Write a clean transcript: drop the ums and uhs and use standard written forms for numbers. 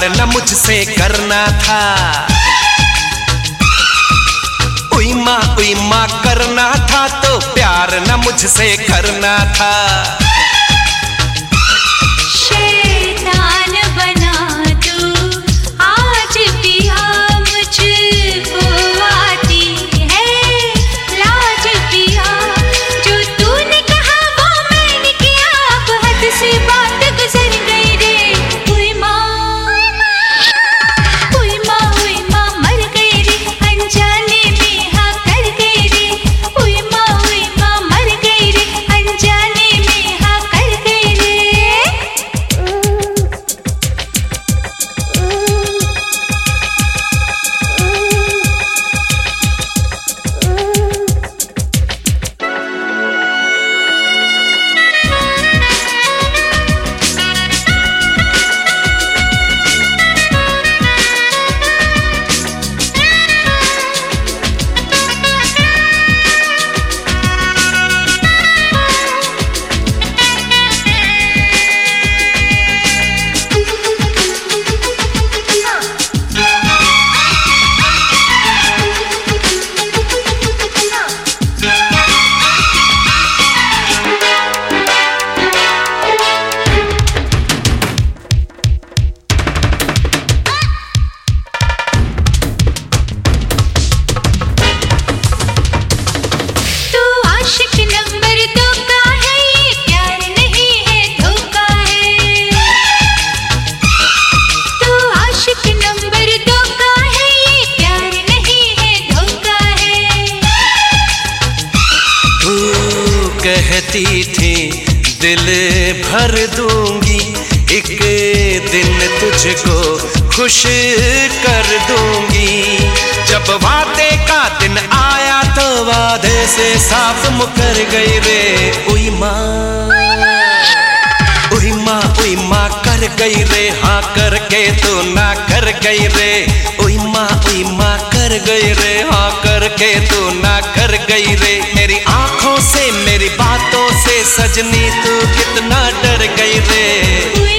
न मुझसे करना था। उई माँ करना था तो प्यार न मुझसे करना था। शैतान बना तू आज पिया, मुझको आती है लाज पिया। जो तूने कहा वो मैंने किया, अब हद से बात गुजर गई रे। उई माँ मर गई रे, अनजाने में हाँ कर गई रे। उई माँ मर गई रे, अनजाने में हाँ कर गई रे। कहती थी दिल भर दूंगी, एक दिन तुझको खुश कर दूंगी। जब वादे का दिन आया तो वादे से साफ मुकर गई रे। उई माँ कर गई रे, हाँ करके तो ना कर गई रे। उई माँ कर गई रे, हाँ करके तो ना कर गई रे। मेरी आंखों से मेरी बातों से सजनी तू कितना डर गई रे।